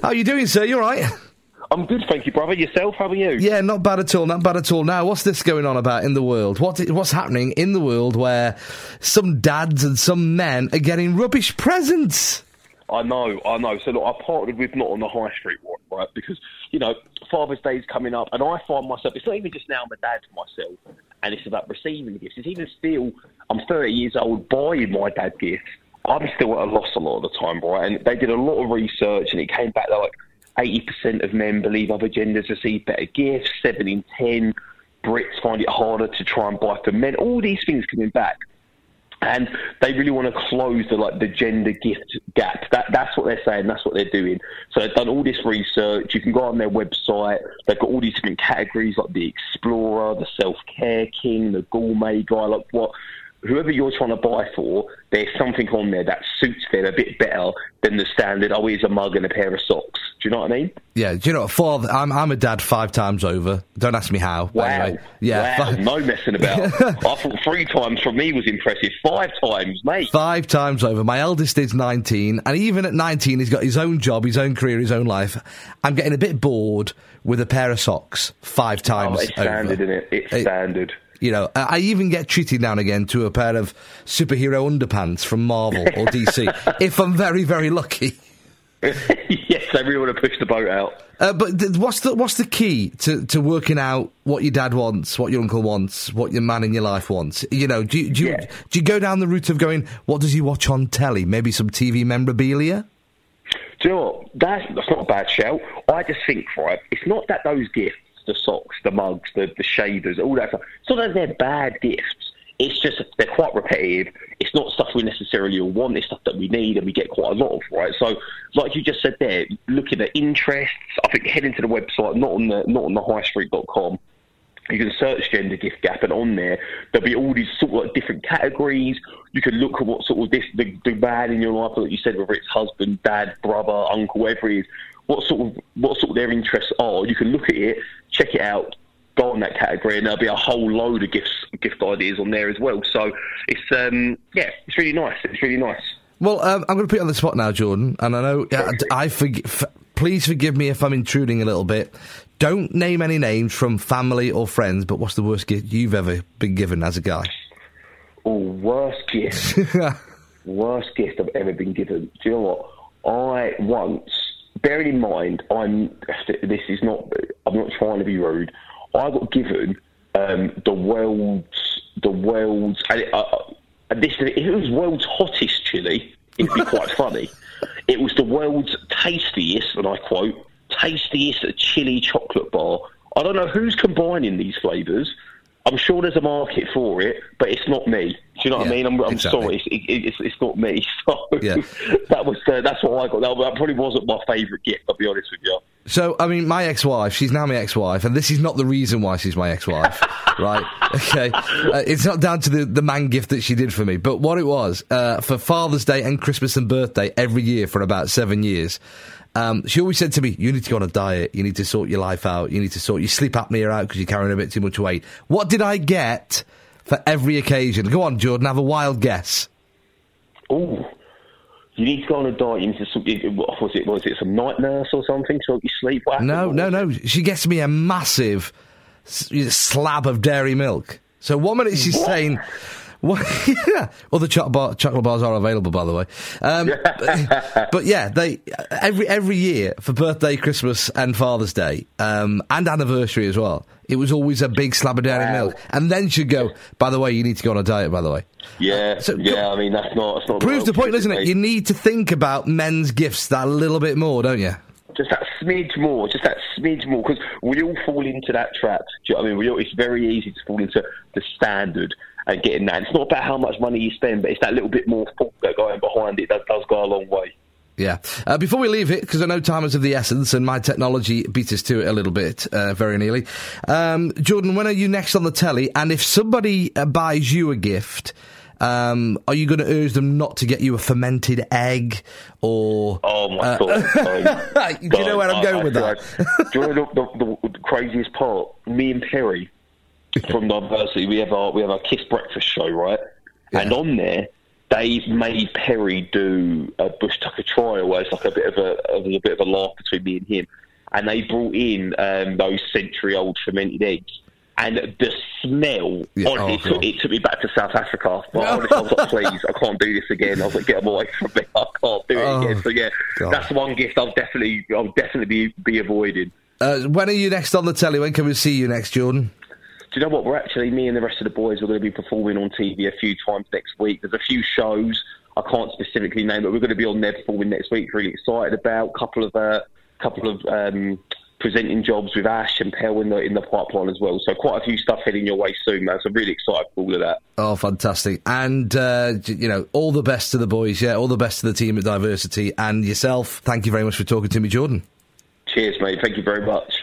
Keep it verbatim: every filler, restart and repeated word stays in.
How are you doing, sir? You all right? I'm good, thank you, brother. Yourself, how are you? Yeah, not bad at all, not bad at all. Now, what's this going on about in the world? What, what's happening in the world where some dads and some men are getting rubbish presents? I know, I know. So, look, I partnered with Not on the High Street, right? Because, you know, Father's Day's coming up, and I find myself, it's not even just now I'm a dad to myself, and it's about receiving gifts. It's even still, I'm thirty years old, buying my dad gifts. I'm still at a loss a lot of the time, right? And they did a lot of research, and it came back that, like, eighty percent of men believe other genders receive better gifts, seven in ten Brits find it harder to try and buy for men. All these things coming back. And they really want to close the like the gender gift gap. That That's what they're saying. That's what they're doing. So they've done all this research. You can go on their website. They've got all these different categories like the Explorer, the Self-Care King, the Gourmet Guy. Like what, whoever you're trying to buy for, there's something on there that suits them a bit better than the standard, oh, here's a mug and a pair of socks. Do you know what I mean? Yeah, do you know, father, I'm, I'm a dad five times over. Don't ask me how. Wow. Anyway, yeah, wow. No messing about. I thought three times from me was impressive. Five times, mate. Five times over. My eldest is nineteen, and even at nineteen, he's got his own job, his own career, his own life. I'm getting a bit bored with a pair of socks five times oh, it's standard, over. Isn't it? It's it, standard. You know, I even get treated now and again to a pair of superhero underpants from Marvel or D C, if I'm very, very lucky. Yes, they really want to push the boat out. Uh, but th- what's the what's the key to, to working out what your dad wants, what your uncle wants, what your man in your life wants? You know, do you, do you, yeah. do you go down the route of going, what does he watch on telly? Maybe some T V memorabilia? Do you know what? That's, that's not a bad shout. I just think, right, it's not that those gifts, the socks, the mugs, the, the shavers, all that stuff, it's not that they're bad gifts. It's just they're quite repetitive. It's not stuff we necessarily all want. It's stuff that we need and we get quite a lot of, right? So, like you just said there, looking at interests, I think head into the website, not on the not on the high street dot com. You can search gender gift gap, and on there there'll be all these sort of like different categories. You can look at what sort of this the, the man in your life, like you said, whether it's husband, dad, brother, uncle, whatever it is, what sort of what sort of their interests are. You can look at it, check it out, go on that category, and there'll be a whole load of gifts, gift ideas on there as well. So it's um, yeah, it's really nice. It's really nice. Well, um, I'm going to put you on the spot now, Jordan, and I know uh, I forg- f- please forgive me if I'm intruding a little bit. Don't name any names from family or friends, but what's the worst gift you've ever been given as a guy? Oh, worst gift. Worst gift I've ever been given. Do you know what? I once, bearing in mind, I'm. This is not. I'm not trying to be rude. I got given um, the world's, the world's, and it, uh, and this, it was world's hottest chili. It'd be quite funny. It was the world's tastiest, and I quote, tastiest chili chocolate bar. I don't know who's combining these flavours. I'm sure there's a market for it, but it's not me. Do you know what yeah, I mean? I'm, I'm exactly. sorry, it's, it, it's it's not me. So yeah. that was uh, that's what I got. That, that probably wasn't my favourite gift. I'll be honest with you. So, I mean, my ex-wife, she's now my ex-wife, and this is not the reason why she's my ex-wife, right? Okay. Uh, it's not down to the, the man gift that she did for me, but what it was, uh, for Father's Day and Christmas and birthday every year for about seven years, um, she always said to me, you need to go on a diet, you need to sort your life out, you need to sort your sleep apnea out because you're carrying a bit too much weight. What did I get for every occasion? Go on, Jordan, have a wild guess. Ooh. You need to go on a diet. You need to, what was it? Was it some night nurse or something to help you sleep? What no, no, no. She gets me a massive s- slab of dairy milk. So one minute she's what? saying, what, yeah, other chocolate, bar, chocolate bars are available, by the way. Um, but, but yeah, they every every year for birthday, Christmas, and Father's Day, um, and anniversary as well. It was always a big slab of dairy wow. milk, and then she'd go, by the way, you need to go on a diet. By the way. Yeah, so, yeah. I mean, that's not. That's not proves the point, doesn't it? You need to think about men's gifts that little bit more, don't you? Just that smidge more, just that smidge more, because we all fall into that trap. Do you know what I mean? We all, it's very easy to fall into the standard and getting that. And it's not about how much money you spend, but it's that little bit more thought that going behind it that does go a long way. Yeah. Uh, before we leave it, because I know time is of the essence and my technology beat us to it a little bit, uh, very nearly. Um, Jordan, when are you next on the telly? And if somebody uh, buys you a gift, um, are you going to urge them not to get you a fermented egg or... Oh, my uh, God. Do you know where I'm going I, with I, that? Do you know the, the, the craziest part? Me and Perry from Diversity, we have our, we have our Kiss Breakfast show, right? Yeah. And on there, they've made Perry do a bush tucker trial where it's like a bit of a, a, a bit of a laugh between me and him. And they brought in um, those century-old fermented eggs. And the smell, yeah, honestly, oh, it, took, it took me back to South Africa. But honestly, I was like, please, I can't do this again. I was like, get them away from me. I can't do it oh, again. So, yeah, God. That's one gift I'll definitely I'll definitely be, be avoiding. Uh, when are you next on the telly? When can we see you next, Jordan? Do you know what? We're actually, me and the rest of the boys, we're going to be performing on T V a few times next week. There's a few shows. I can't specifically name, but we're going to be on there performing next week. Really excited about a couple of uh, couple of um, presenting jobs with Ash and Pell in the in the pipeline as well. So quite a few stuff heading your way soon, man. So I'm really excited for all of that. Oh, fantastic! And uh, you know, all the best to the boys. Yeah, all the best to the team at Diversity and yourself. Thank you very much for talking to me, Jordan. Cheers, mate. Thank you very much.